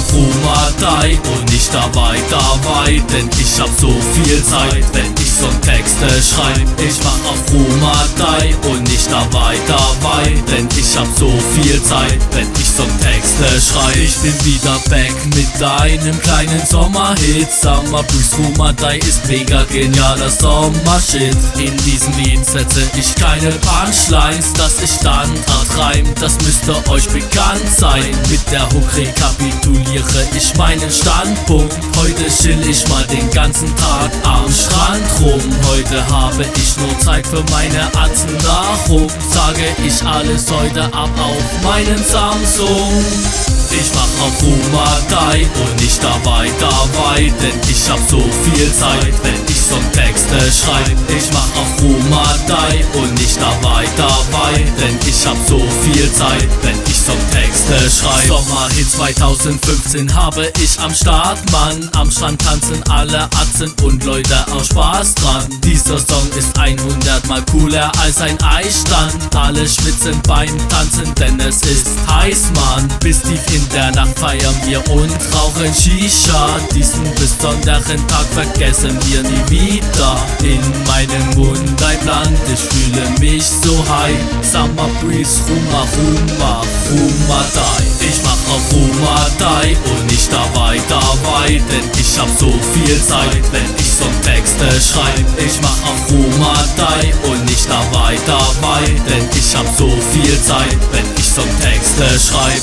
Ruhmadei und nicht dabei, denn ich hab so viel Zeit, wenn ich Songtexte schreib. Ich mach auf Ruhmadei und nicht dabei, denn ich hab so viel Zeit, wenn ich Songtexte schreib. Ich bin wieder back mit einem kleinen Sommerhit. Summer Breeze, Ruhmadei ist mega genialer Sommershit. In diesem Lied setze ich keine Punchlines, dass ich Standard reim, das müsste euch bekannt sein. Mit der Hook rekapituliere ich meinen Standpunkt. Heute chill ich mal den ganzen Tag am Strand rum. Heute habe ich nur Zeit für meine Atzen, darum sage ich alles heute ab auf meinen Samsung. Ich mach auf Ruhmadei und nicht dabei, denn ich hab so viel Zeit, wenn ich Songtexte schreib. Ich mach auf Ruhmadei und nicht dabei, denn ich hab so viel Zeit, wenn ich Songtexte schreib. Sommerhit 2015 habe ich am Start, Mann. Am Strand tanzen alle Atzen und Leute auch Spaß dran. Dieser Song ist 100 mal cooler als ein Eisstand. Alle schwitzen beim Tanzen, denn es ist heiß, Mann. Bis tief in der Nacht feiern wir und rauchen Shisha. Diesen besonderen Tag vergessen wir nie wieder. In meinem Mund ein Land, ich fühle mich so high. Summer Breeze, Ruhmadei. Ich mach auf Ruhmadei und nicht dabei, denn ich hab so viel Zeit, wenn ich Songtexte schreib. Ich mach auf Ruhmadei und nicht dabei, denn ich hab so viel Zeit, wenn ich Songtexte schreib.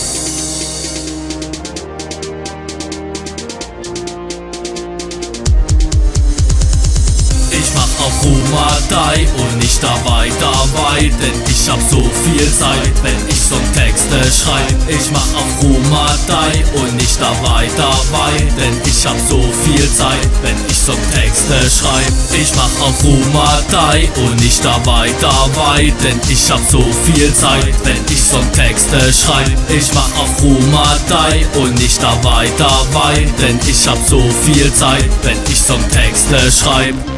Ich mach auf Ruhmadei und nicht dabei, denn ich hab so viel Zeit, wenn ich Songtexte schreib. Ich mach auf Ruhmadei und nicht dabei, denn ich hab so viel Zeit, wenn ich Songtexte schreib. Ich mach auf Ruhmadei und nicht dabei, denn ich hab so viel Zeit, wenn ich Songtexte schreib. Ich mach auf Ruhmadei und nicht dabei, denn ich hab so viel Zeit, wenn ich Songtexte schreib.